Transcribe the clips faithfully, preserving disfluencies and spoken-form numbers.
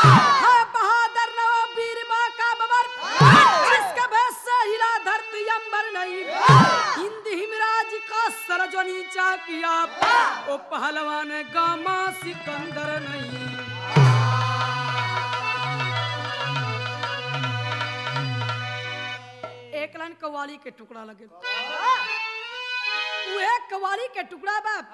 है बहादुर नवा वीर बाका बबर जिसका भैंस से हिला धरती अंबर नहीं हिंद हिमराज का सर जो नीचा किया ओ पहलवान गामा सिकंदर नहीं। एक लाइन कव्वाली के टुकड़ा लगे वो एक कव्वाली के टुकड़ा बाप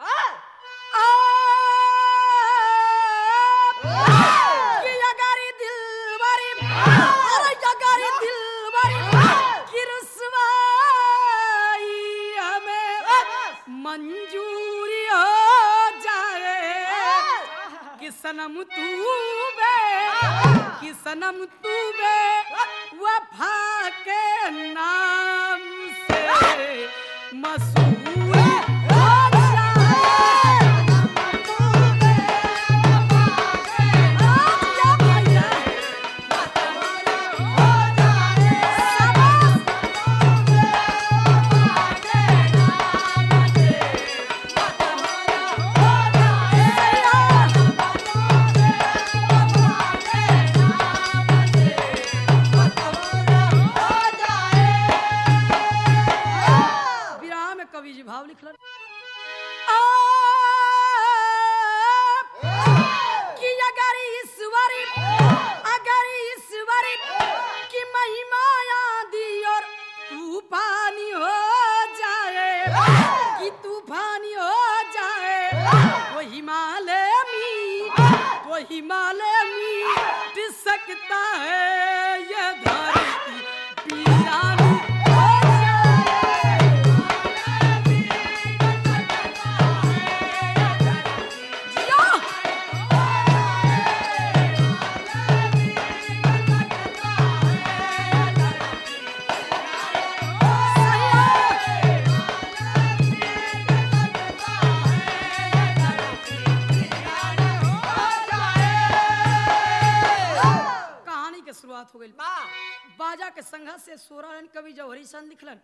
कि अगारी दिलवारी अरे अगारी दिलवारी कि रुसवाई हमें मंजूरी हो जाए कि सनम तू बे कि सनम तू बे वफा के नाम से मशहूर हो जाए। भाव लिख लो कि अगर ईश्वरी अगर ईश्वरी की महिमा आंधी और तूफानी हो जाए कि तूफानी हो जाए वो हिमालय में वो हिमालय में टिक सकता है ये धरती पीरानी हो गई बाजा के संघर्ष से सोरान कवि जौहरी सन लिखलन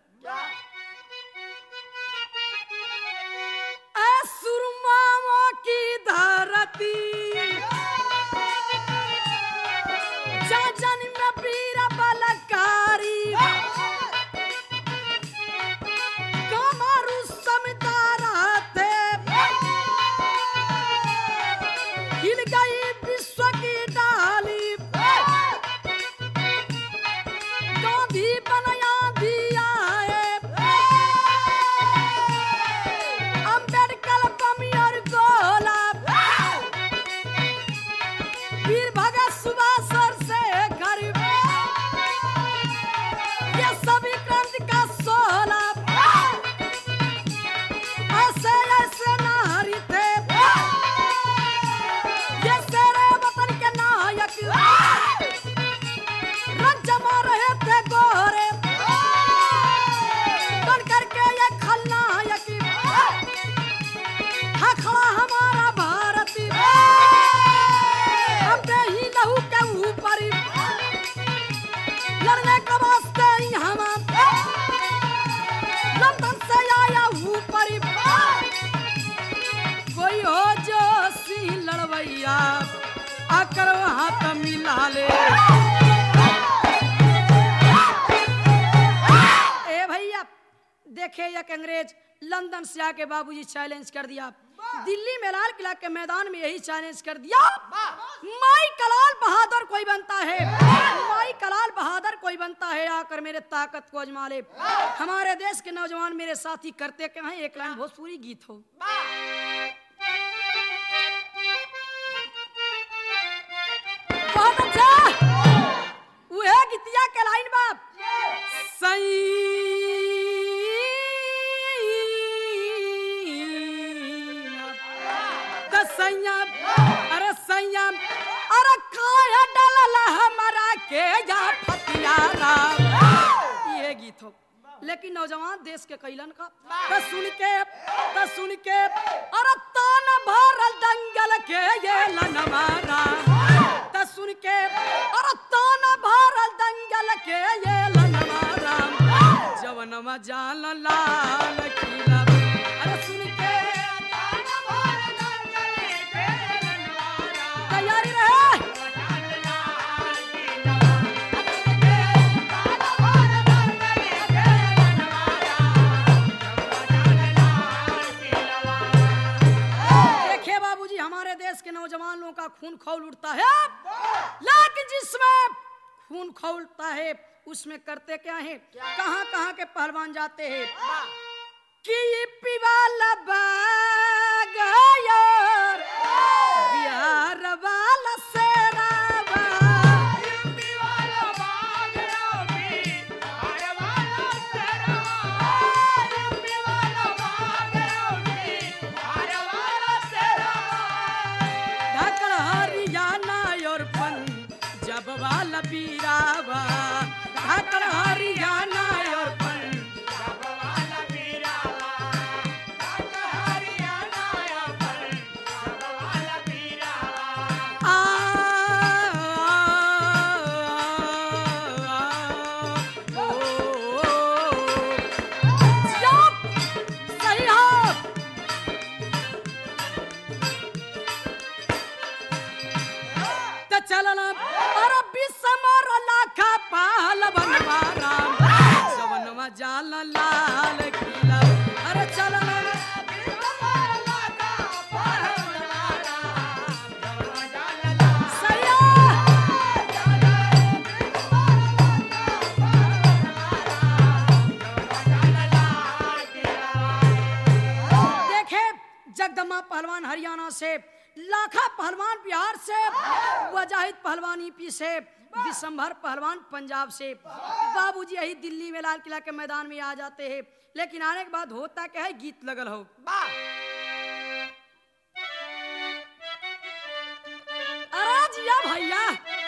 सुरमाओं की धरती जाजन में पीरा बलकारी कमारू समता रहते हिल गई विश्व की डाली बनया दिया है अम्बेडकर बमी और गोला वीर भगत सुभाष और शेखर ये सभी क्रांति का सोला ऐसे ऐसे नारी थे ये शेरे वतन के नायक रंजमा रहे थे गोरे बन करके ये खलनायक है खड़ा हमारा भारत अपने ही लहू के ऊपर लड़ने का वास्ते ही हम लंदन से आया ऊपर कोई हो जो सी लड़वैया आकर हाथ मिला ले। देखे एक अंग्रेज लंदन से आके बाबूजी चैलेंज कर दिया दिल्ली में लाल किला के मैदान में यही चैलेंज कर दिया माई कलाल बहादुर कोई बनता है माई कलाल बहादुर कोई बनता है आकर मेरे ताकत को आजमा ले। हमारे देश के नौजवान मेरे साथी करते क्या हैं एक लाइन भोजपुरी गीत हो बहुत अच्छा वह गीतिया के लाइन बाप सही संयम अरे संयम अरे काया डाला हमारा के या फतियारा ये गीत हो लेकिन नौजवान देश के कैलन का तो सुन के तो सुन के अरे तान भरल दंगल के ये लनमारा तो सुन के अरे तान भरल दंगल के ये लनमारा जवनमा जान लाल किला अरे सुन के तैयारी रहे के नौजवान लोगों का खून खौल उठता है, लेकिन जिसमें खून खौलता है उसमें करते क्या है, कहां कहां के पहलवान जाते हैं कि पिवाला बाग यार बिहार वाला सेरावा, पिवाला बाग रवि बिहार वाला सेरावा, पिवाला बाग रवि बिहार वाला सेरावा, ढाकड़ हरियाणा और पंजाब वाला बीरावा, ढाकड़ हरियाणा और जब वाला बीरावा, ढाका हरियाणा पर जब वाला बीरावा, आ सही हो त चलना अरबी समर लाखा पाल बनवारा सवनवा जाल लाल किला, अरे चलना सही देखे जगदम्बा पहलवान हरियाणा से, लाखा पहलवान बिहार से, वजाहिद पहलवान यूपी से, विशंभर पहलवान पंजाब से। बाबूजी यही दिल्ली में लाल किला के मैदान में आ जाते हैं, लेकिन आने के बाद होता क्या है, गीत लगल हो अरे जिया भैया,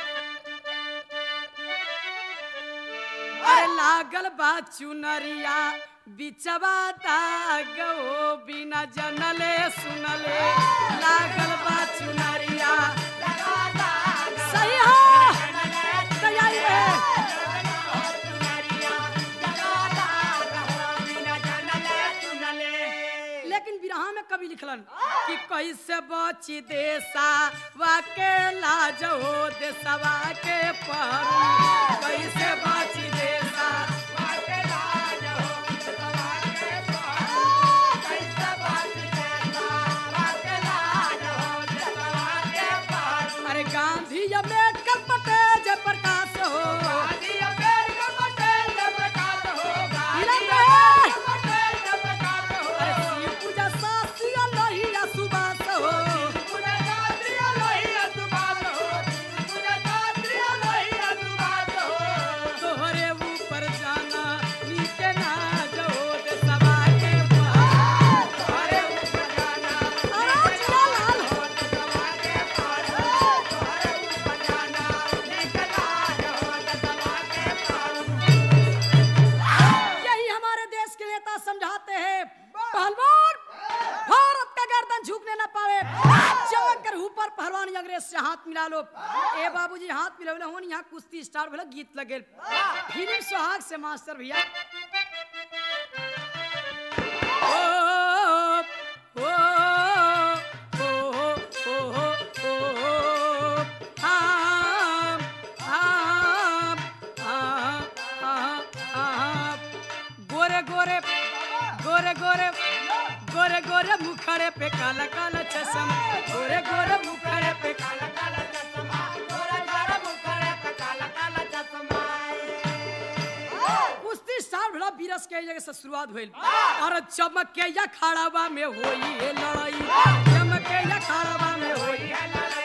अरे लागल बा चुनरिया बिचवा दाग हो बिना जनले सुनले, लागल बा चुनरिया सही हो तैयारी है। लेकिन बिरहा में कभी लिखलन कि कैसे बची देसा वाके लाज हो देसवा के पहरू, कैसे बची देसा अरे गांधी अम्बेडकर पटेल जयप्रकाश हो, अरे शिव पूजा शास्त्री लोहिया सुभाष हो, तोहरे ऊपर जाना नीचे ना जो देसवा के पहरू, तोहरे ऊपर जाना अरे जिया लाल हो यही हमारे देश के नेता समझाते हैं, पहलवान भारत का गर्दन झुकने न पावे, चमक कर ऊपर पहलवान अंग्रेज से हाथ मिला लो। ए बाबूजी हाथ मिलावले होन, यहाँ कुश्ती स्टार भला गीत लगे, फिल्म सुहाग से मास्टर भैया ओ ओ ओ ओ ओ ओ हाँ हाँ हाँ हाँ हाँ गोरे गोरे गोरे गोरे गोरे गोरे मुखड़े पे काला काला चश्मा, गोरे गोरे मुखड़े पे काला काला चश्मा, कुश्ती स्टार भला बीरस के जगह से शुरुआत भइल, और चमक के या खड़ावा में होई है लड़ाई, चमक के या खड़ावा में होई है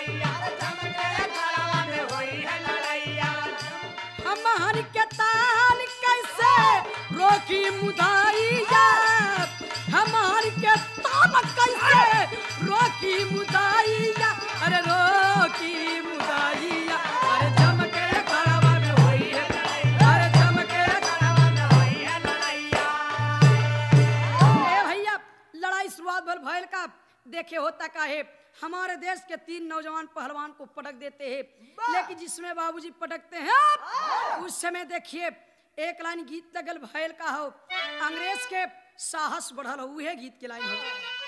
हमारी के ताल कैसे रोकी मुदाइया, हमारी के ताल कैसे रोकी मुदाइया, अरे रोकी मुदाइया, अरे चमके खड़ावा में होई है, अरे चमके खड़ावा में होई है लड़ाइया। ए भैया लड़ाई शुरुआत भर भयल का देखे होता का है, हमारे देश के तीन नौजवान पहलवान को पटक देते हैं, लेकिन जिसमें बाबूजी पटकते हैं उस समय देखिए एक लाइन गीत लगल भयल का हो, अंग्रेज के साहस बढ़ल हो, उहे गीत के लाइन हो,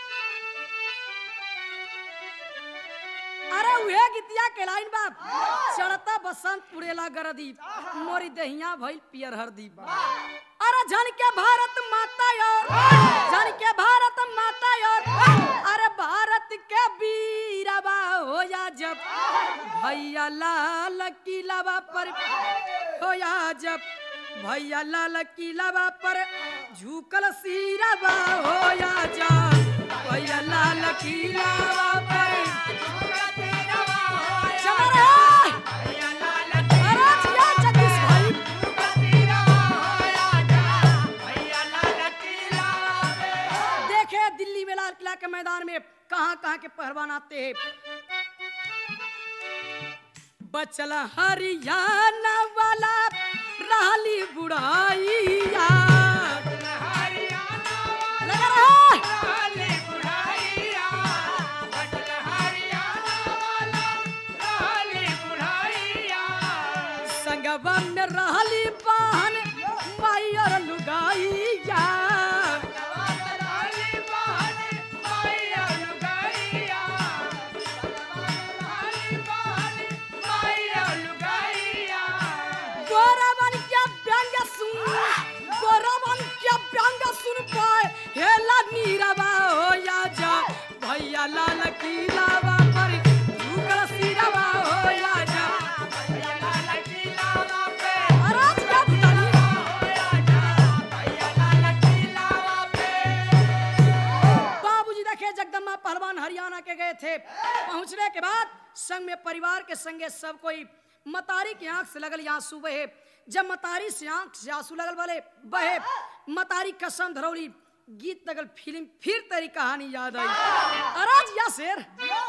अरे उहे गीतिया के लाइन बाप, चढ़ता बसंत उड़ेला गरदी, मोरी दहिया भइल पियर हरदी, अरे जन के भारत माता यार, जन के भारत माता यार, अरे भारत के वीरवा किलावा पर होया जब भैया लाल किलावा पर झुकल सिरवा होया जब भैया लाल किलावा पर चमर है। अरे जिया जगदीश भाई देखे दिल्ली में लाल किला के मैदान में कहां कहां के पहलवान आते हैं। बचल हरियाणा वाला रहली बुढ़ाइया लगा रहा संगवा में रहली बहन माई और लुगाइया गोरवन क्या व्यंग सुन गोरवन क्या व्यंग सुन पाए हेला नीरवा होया जा भैया लाल किलावा पर झुकल सिरवा होया जा भैया लाल किलावा पे अरे क्या बतानी होया जा भैया लाल किलावा पे। बाबूजी देखे जगदम्बा पहलवान हरियाणा के गए थे। पहुंचने के बाद संग में परिवार के संगे सब कोई मतारी की आंख से लगल आंसू बहे। जब मतारी से आंख से आंसू लगल वाले बहे मतारी कसम धरौली गीत लगल फिल्म फिर तेरी कहानी याद आई। अराज या शेर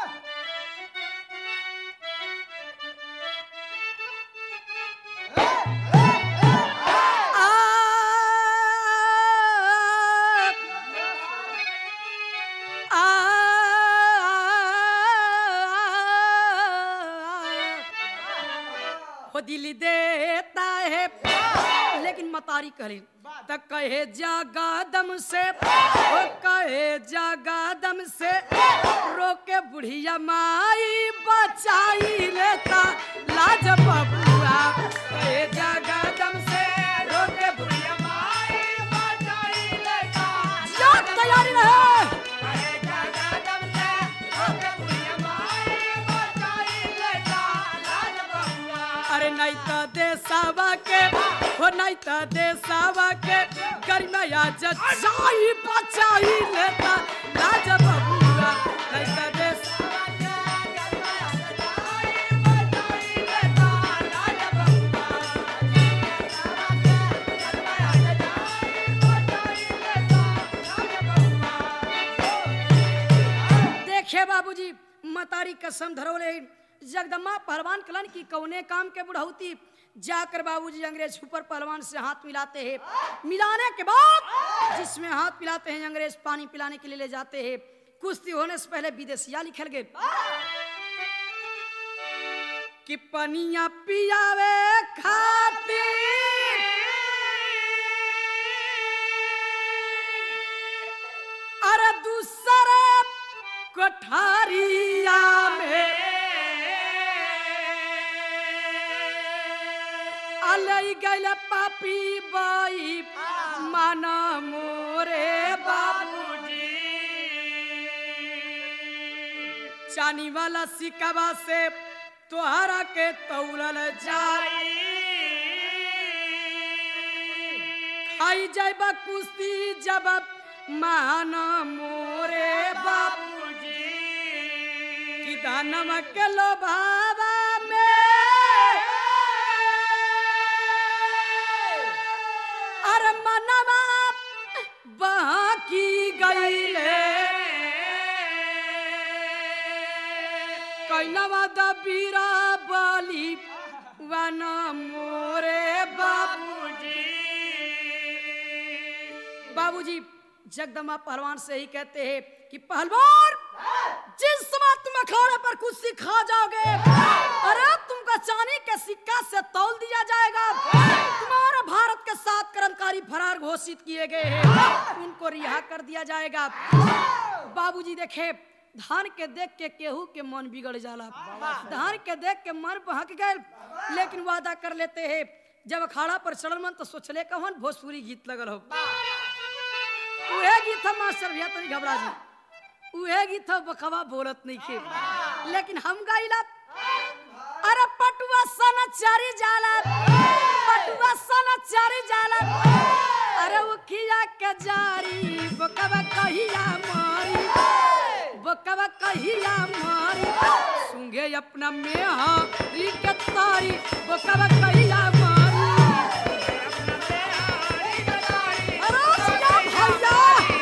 हो दिल देता है लेकिन मतारी करे त कहे जगादम से ओ कहे जगादम से रोके बुढ़िया माई बचाई लेता लाज बबुआ कहे जगादम से रोके बुढ़िया माई बचाई लेता क्या तैयारी रहे कहे जगादम से रोके बुढ़िया माई बचाई लेता लाज बबुआ। अरे नहीं तो देसावा के हो नहीं तो देसावा के गरिमा जचाई बचाई लेता लाज बबुआ नहीं तो देसावा के गरिमा जचाई बचाई लेता लाज बबुआ गरिमा जचाई बचाई लेता लाज बबुआ। देखे बाबूजी मतारी कसम धरोले जगदम्बा पहलवान कलन की कौने काम के बुढ़ौती जाकर बाबूजी अंग्रेज ऊपर पहलवान से हाथ मिलाते हैं। मिलाने के बाद जिसमें हाथ मिलाते हैं अंग्रेज पानी पिलाने के लिए ले जाते हैं। कुश्ती होने से पहले विदेशिया लिखल गए कि पनिया पियावे खातिर अरे दूसरे कोठारिया में अलई गैल पापी बाई माना मोरे बाबूजी चानी वाला सिकवा से तोहरा के तौलल जाई खाई जाइबा कुश्ती जब माना मोरे बाबूजी कि दानम के लोभावा में अरे मनवा बाकी गईले कैलवा दबीरा बाली वन मोरे बाबूजी। बाबूजी जगदम्बा पहलवान से ही कहते हैं कि पहलवान जिस समय तुम अखाड़े पर कुश्ती खा जाओगे अरे तुमको चांदी के सिक्का से तौल दिया जाएगा। तुम्हारे भारत के सात कर्मकारी फरार घोषित किए गए हैं उनको रिहा कर दिया जाएगा। बाबूजी देखे धान के देख के केहू के मन बिगड़ जाला। धान के देख के मन बहक गए लेकिन वादा कर लेते हैं जब अखाड़ा पर चढ़ल मन तो सोचले कहन भोजपुरी गीत लगल हो। उहे गीत था मास्टर भैया तनी घबरा जी उहे गीत था बखवा बोलत नहीं खे लेकिन हम गाइला अरे पटुआ सन चारी जाला पटुआ सन चारी जाला अरे उखिया के जारी बोकवा कहिया मारी बोकवा कहिया मारी सुंगे अपना में हारी के तारी बोकवा कहिया मारी अरे जिया भैया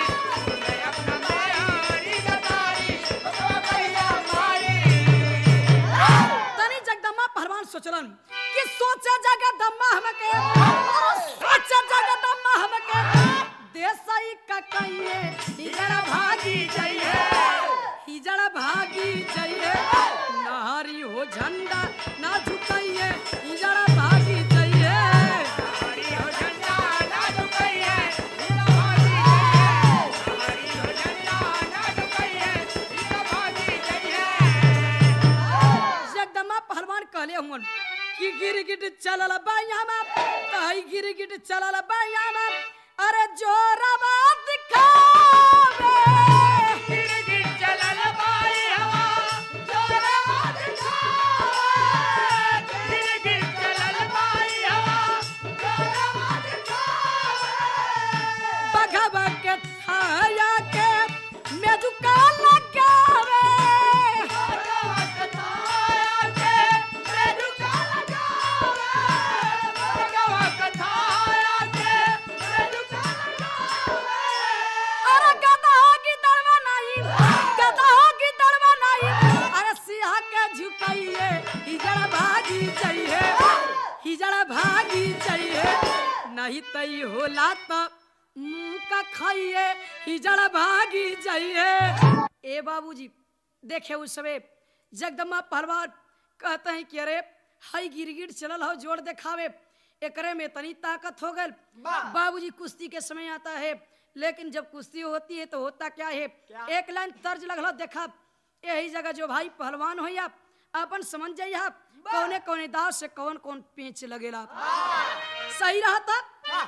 तनी जगदम्बा पहलवान सोचलन कि सोचा जगदम्बा हमके सोचा जगदम्बा हमके देसाई का कहिए हिजड़ा भागी जाइए हिजड़ा भागी जाइए नहरी हो झंडा ना झुकाइए हिजड़ा भागी जाइए नहरी हो झंडा ना झुकाइए हिजड़ा भागी जाइए नहरी हो झंडा ना झुकाइए हिजड़ा भागी जाइए जगदम्बा पहलवान कहले हुन कि गिरगिट चलल बायामा ताई गिरगिट चलल बायामा अरे जोरबा दिखावे गिरगिट चलल बाई हवा जोरबा दिखावे गिरगिट चलल बाई हवा जोरबा दिखावे बघवा के छाया के मेजुका लगावे बघवा के छाया के मेजुका लगावे बघवा के छाया के मेजुका लगावे अरे गधा की दड़वा नहीं गधा की दड़वा नहीं अरे सिंह के झुकाइए हिजड़ा भागी चाहिए हिजड़ा भागी चाहिए नहीं तई होला तो मुंह का खाइए हिजड़ा भागी चाहिए ए बाबूजी देखे उस समय जगदम्बा पहलवान कहते हैं कि अरे हाई गिरगिट चलल हो जोर दिखावे एकरे में तनी ताकत हो गल बाबूजी कुश्ती के समय आता है लेकिन जब कुश्ती होती है तो होता क्या है एक लाइन तर्ज लगल देखा यही जगह जो भाई पहलवान हो आप अपन समझ जाइए आप कौने कौने दाव से कौन कौन पेंच लगेला सही रहा था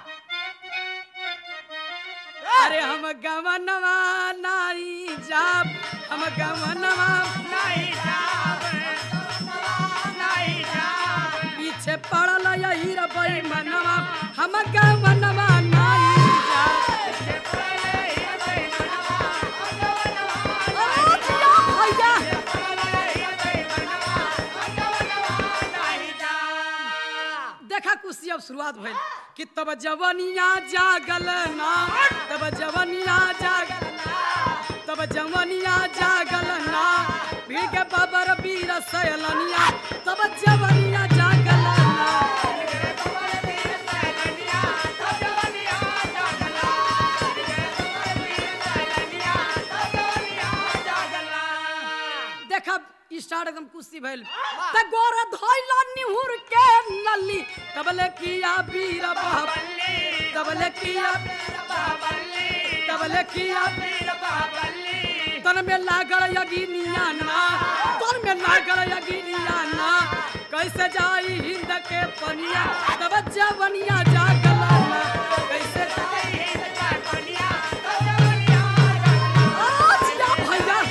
अरे हम गवनवा नाई जाब हम गवनवा नहीं जावे नहीं जावे पीछे पड़ल यही रबई मनवा हम गवनवा नाई जाब अरे जिया भैया देखा कुश्ती अब शुरुआत भइल कि तब जवनिया जागल ना तब जवनिया जागल ना तब जवनिया जागल ना भीड़ के बाबर वीर सैलनिया तब जवनिया जागल ना देखा स्टार्ट एकदम कुश्ती भइल त गोर धइल निहुर के नली तबले किया वीर बाबली तबले किया तबले किया तन में लागल यगिनिया ना तन में लागल यगिनिया ना कैसे जाई हिंद के पनिया तब जवनिया जागल ना कैसे जाई हिंद के पनिया तब जवनिया जागल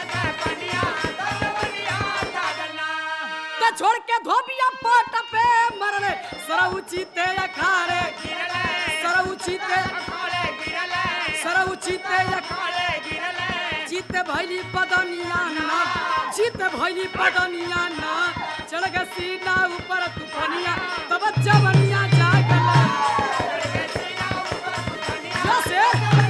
भैया छोड़ के धोबिया पाट पे मरले सरउची ते अखाड़े गिरले सरउची ते अखाड़े गिरले सरउची ते अखाड़े गिरले जीत भइली बदनिया ना जीत भइली बदनिया ना चढ़ के सीना ऊपर तूफानिया तब जवनिया जागल जैसे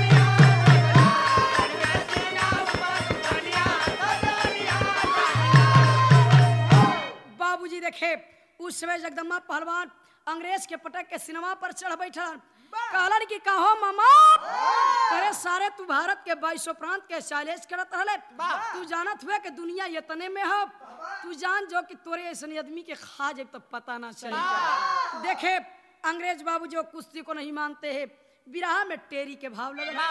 बाबूजी देखे उस समय जगदम्बा पहलवान अंग्रेज के पटक के सिनेमा पर चढ़ बैठल कहलन कि कहो मामा तेरे सारे तू भारत के बाईसों प्रांत के चैलेंज करत रहले तू जानत हुए कि दुनिया इतने में हो तू जान जो कि तोरे ऐसे आदमी के खा जब तक पता ना चले देखे अंग्रेज बाबू जो कुश्ती को नहीं मानते हैं बिरहा में टेरी के भाव लगे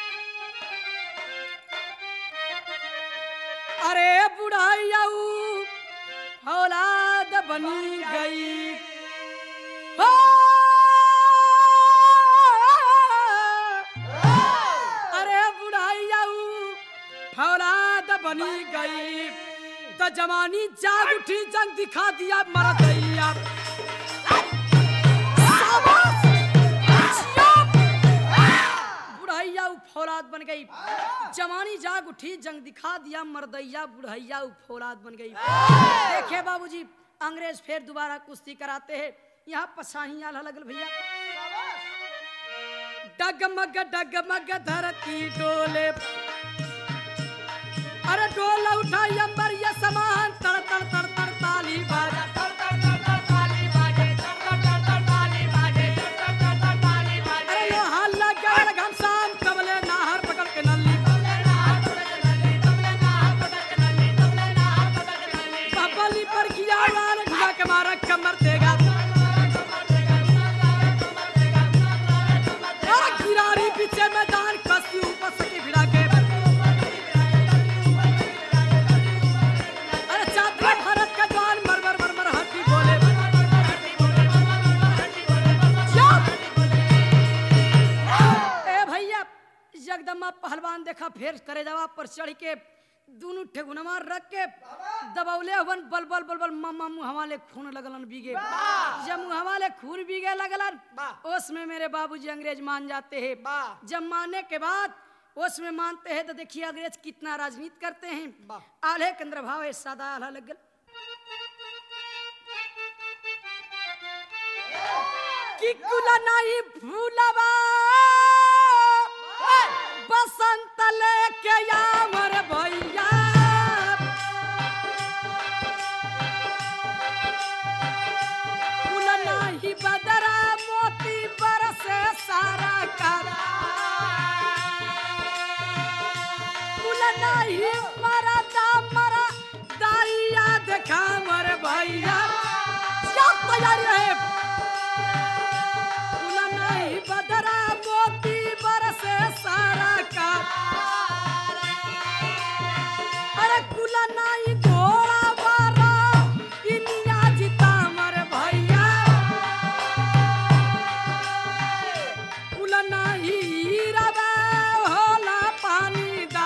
अरे बुढ़ाई औलाद बनी गई हो अरे बुढ़ाई औलाद बनी गई तो जवानी जाग उठी जंग दिखा दिया मरदैया बुढ़ैया फौलाद बन गई। जवानी जाग उठी जंग दिखा दिया मरदैया बुढ़ैया फौलाद बन गई। देखे बाबूजी अंग्रेज फिर दोबारा कुश्ती कराते हैं। यहाँ पसाहियां लगल भैया डगमग डगमग धरती डोले अरे डोला उठाई अंबर ये समान तड़ तड़ तड़ तड़ ताली बाजा तड़ तड़ तड़ तड़ ताली बाजे तड़ तड़ तड़ तड़ ताली बाजे तड़ तड़ तड़ तड़ ताली बाजे। अरे लोहा लगा घमसान कमले नाहर पकड़ के नल्ली कमले नाहर पकड़ के नल्ली कमले नाहर पकड़ के नल्ली कमले नाहर पकड़ के नल्ली बबली पर किया वार घुमा के मारा कमर देगा और गिरारी पीछे मैदान कसी ऊपर सकी भिड़ा के जगदम्बा पहलवान देखा फिर करे जवाब पर चढ़ के दोनों ठेगुनवा रख के दबौले हवन बल बल बल बल मामा मुँह हवाले खून लगलन बीगे। जब मुँह हवाले खून बीगे लगलन उसमें मेरे बाबूजी अंग्रेज मान जाते हैं। जब मानने के बाद उसमें मानते हैं तो देखिए अंग्रेज कितना राजनीति करते हैं। आल्हे के अंदर भाव है सादा आल्हा लग गल कि कुला नहीं भूलवा बसंत लेके यामर भैया कुला नहीं बदरा मोती बरसे सारा करा कुला नहीं मरा दा मरा दाइया देखा मर भैया क्या तैयारी है कुला नहीं बदरा मोती बरसे सारा का अरे कुला नहीं घोड़ा बारा इनिया जीता मर भैया कुला नहीं रवा होला पानी दा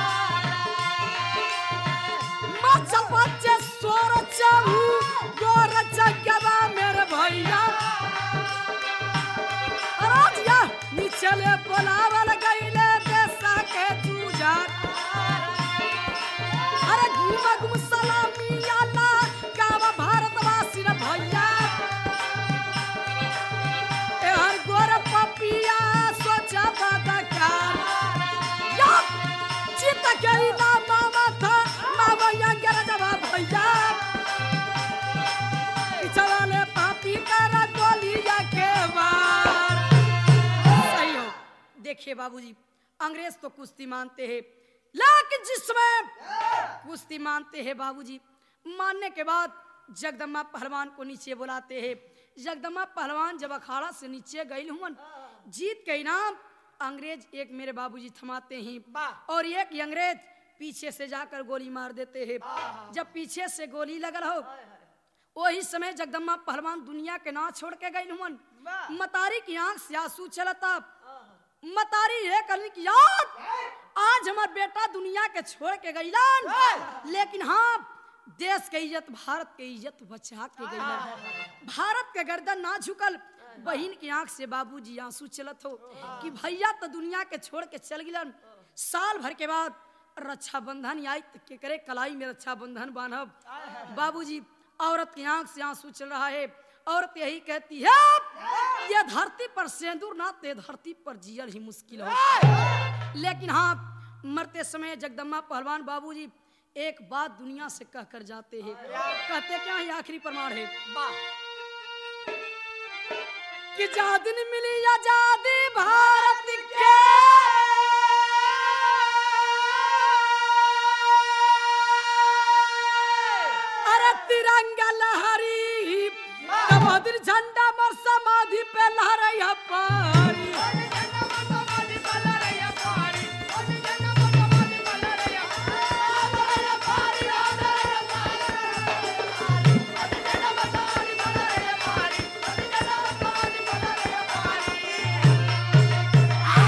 मचल बच्चे सोर चाहू गोर जगवा मेरे भैया राजिया नीचले बोलावल गईले देसा के पूजा अरे घूम घूम सलामी आला गाँव भारतवासी रे भैया ए हर गोर पपिया सोचा बदकार या चित गई ना मामा था मामा या गरजवा भैया चवाले पापी करा गोलिया के वार। सही हो देखिए बाबूजी अंग्रेज तो कुश्ती मानते हैं लेकिन जिसमें कुश्ती मानते हैं बाबूजी मानने के बाद जगदम्बा पहलवान को नीचे बुलाते हैं। जगदम्बा पहलवान जब अखाड़ा से नीचे गए हुन जीत के इनाम अंग्रेज एक मेरे बाबूजी थमाते हैं और एक अंग्रेज पीछे से जाकर गोली मार देते हैं। जब पीछे से गोली लगल हो वही समय जगदम्बा पहलवान दुनिया के ना छोड़ के गई हुन मतारी की आंख से आंसू चलता मतारी है कहने की याद आज हमार बेटा दुनिया के छोड़ के गईलन लेकिन हाँ देश के इज्जत भारत के इज्जत बचा के गईलन भारत के गर्दन ना झुकल। बहन की आंख से बाबूजी आंसू चलत हो कि भैया तो दुनिया के छोड़ के चल गिलन। साल भर के बाद रक्षा बंधन आई तो के करे कलाई में रक्षा बंधन बांधब। बाबूजी औरत की आंख से आंसू चल रहा है। औरत यही कहती है ये धरती पर सिंदूर ना ते धरती पर जियल ही मुश्किल हो। लेकिन हाँ मरते समय जगदम्बा पहलवान बाबूजी एक बात दुनिया से कह कर जाते हैं। कहते क्या है आखिरी प्रमाण है कि जा दिन मिली आजादी भारत के अरे तिरंगा लहरी तब दिन झंडा मर समाधि पे लहरैया पारी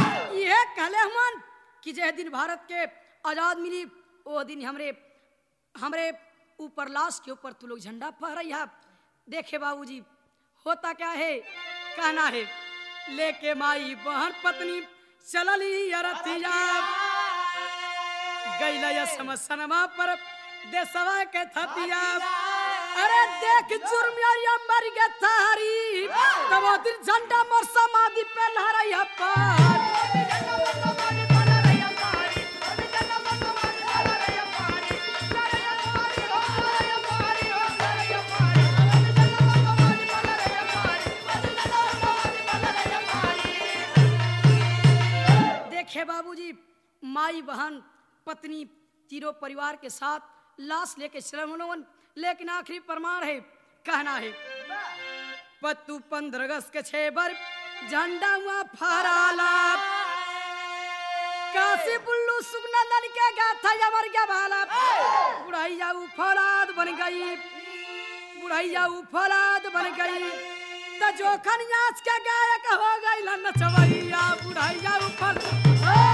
कि जय दिन भारत के आजाद मिली वो दिन हमरे हमरे ऊपर लाश के ऊपर तू लोग झंडा फहराइया। देखे बाबूजी होता क्या है, कहना है लेके माई बहन पत्नी चलली अरतिया गैला समसनमा पर देसवा के थतिया। अरे देख जुर्मिया मर गया थारी तब वो दिन झंडा मोर समाधि पे लहराइया पर। देखे बाबूजी माई बहन पत्नी तीनों परिवार के साथ लाश लेके चलन, लेकिन आखिरी प्रमाण है, कहना है पत्तू पंद्रह अगस्त के छह बर झंडा हुआ फहराला काशी बुल्लू सुगनंदन के गाथा अमर के भाला। बुढ़ैया उफलाद बन गई, बुढ़ैया उफलाद बन गई तो जोखन याच के गायक हो गई नचवैया। बुढ़ैया उफल